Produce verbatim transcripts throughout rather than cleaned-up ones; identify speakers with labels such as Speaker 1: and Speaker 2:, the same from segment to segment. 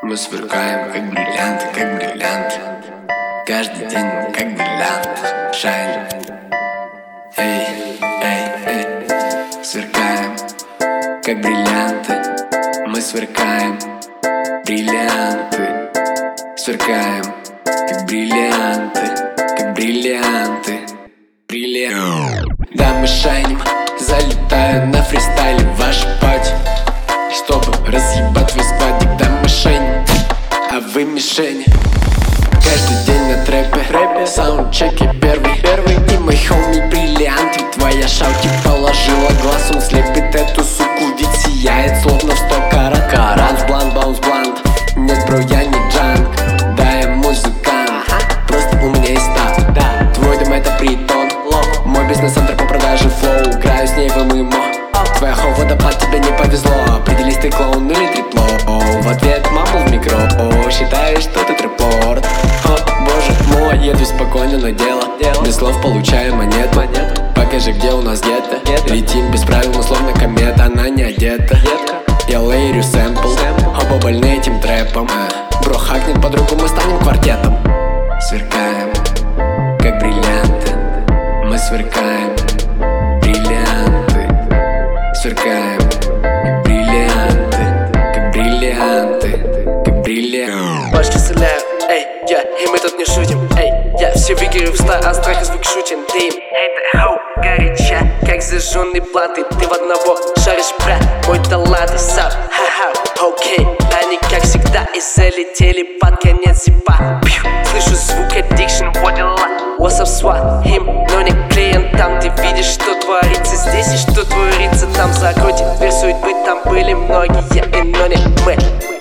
Speaker 1: Мы сверкаем, как бриллианты, как бриллианты. Каждый день мы как бриллиант. Шайн. Эй, эй, эй. Сверкаем, как бриллианты. Мы сверкаем, бриллианты. Сверкаем, как бриллианты, как бриллианты. Бриллианты. Да, мы шайним, залетая на фристайле в ваш пати, чтобы разъебать твой складик. Да, мы шайним, а вы мишени. Каждый день на трэпе, рэпе, саундчеке первый, первый. И мой хоми бриллиант, ведь твоя шауки положила глаз. Он слепит эту суку, ведь сияет словно в сто карат. Карат, блант, баунс, блант. Нет, бро, я не джанк, да, я музыкант. Просто у меня есть став, да. Твой дом это притон, мой бизнес-центр по продаже флоу. Играю с ней в ММО. Твоя хо водопад, тебе не повезло. Определись, ты клоун или трипло. В ответ маму в микро. О, считаешь, что ты трэпорт. О, боже мой, еду спокойно на дело. Без слов получаю монет. Покажи, где у нас гетто. Летим без правил, мы словно комета. Она не одета. Я лейрю сэмпл. Оба больны этим трэпом. Бро хакнет подругу, мы станем квартетом. Сверкаем, как бриллианты. Мы сверкаем, бриллианты. Сверкаем, как бриллианты, как бриллианты, как бриллианты.
Speaker 2: Башки стреляют, эй, я, и мы тут не шутим, эй, я все выиграю в ста, а страх и звук шутим. Ты им, эй, ты хоу, горяча, как зажженный платы. Ты в одного шаришь, брат, мой талант и сап. Ха-ха, окей, они как всегда и залетели под конец зипа. Слышу звук addiction, вот дела. What's up, SWAT, им, но не клиентам. Ты видишь, что творится здесь и что творится там. Закройте дверь судьбы, там были многие, и но не мы.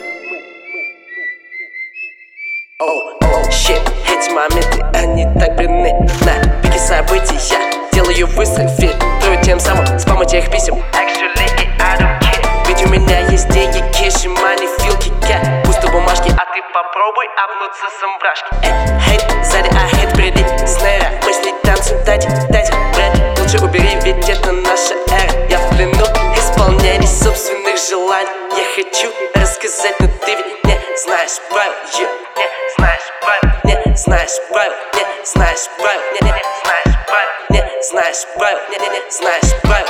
Speaker 2: Оу, оу, щит, эти моменты, они так бледны. На пике событий я делаю выстрел, фильтрую тем самым спам этих писем. Actually, I don't care, ведь у меня есть деньги, кеши, мани, филки, кэт. Пусто бумажки, а ты попробуй обнуться самбрашки. Эй, хейт, сзади, а хейт впереди. Снэра, мысли, танцы, дайте, дайте бред. Лучше убери, ведь это наша эра. Я в плену исполнений собственных желаний. Я хочу рассказать, но ты ведь не знаешь правил, yeah. Не знаешь правил, не знаешь правил, не знаешь правил, не знаешь правил, не знаешь правил, не знаешь правил.